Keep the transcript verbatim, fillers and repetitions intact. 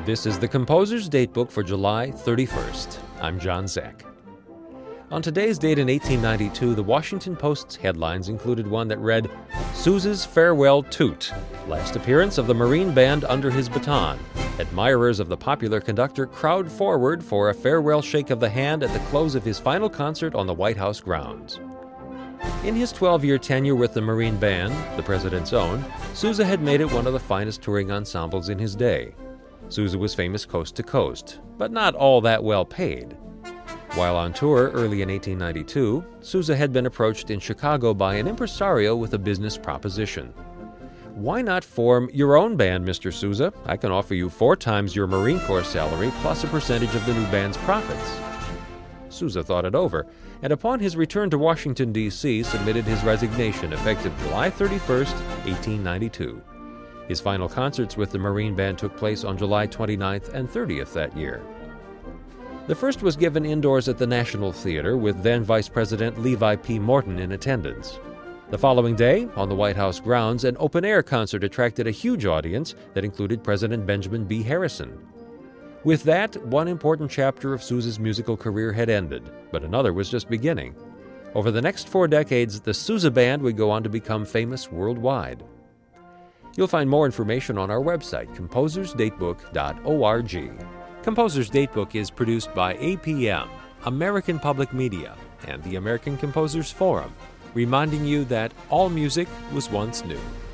This is the Composer's Datebook for July thirty-first. I'm John Zak. On today's date in eighteen ninety-two, the Washington Post's headlines included one that read, "Sousa's Farewell Toot, last appearance of the Marine Band under his baton. Admirers of the popular conductor crowd forward for a farewell shake of the hand at the close of his final concert on the White House grounds." In his twelve-year tenure with the Marine Band, the president's own, Sousa had made it one of the finest touring ensembles in his day. Sousa was famous coast to coast, but not all that well paid. While on tour early in eighteen ninety-two, Sousa had been approached in Chicago by an impresario with a business proposition. "Why not form your own band, Mister Sousa? I can offer you four times your Marine Corps salary plus a percentage of the new band's profits." Sousa thought it over, and upon his return to Washington, D C, submitted his resignation effective July thirty-first, eighteen ninety-two. His final concerts with the Marine Band took place on July twenty-ninth and thirtieth that year. The first was given indoors at the National Theater, with then Vice President Levi P. Morton in attendance. The following day, on the White House grounds, an open-air concert attracted a huge audience that included President Benjamin B. Harrison. With that, one important chapter of Sousa's musical career had ended, but another was just beginning. Over the next four decades, the Sousa Band would go on to become famous worldwide. You'll find more information on our website, composers datebook dot org. Composer's Datebook is produced by A P M, American Public Media, and the American Composers Forum, reminding you that all music was once new.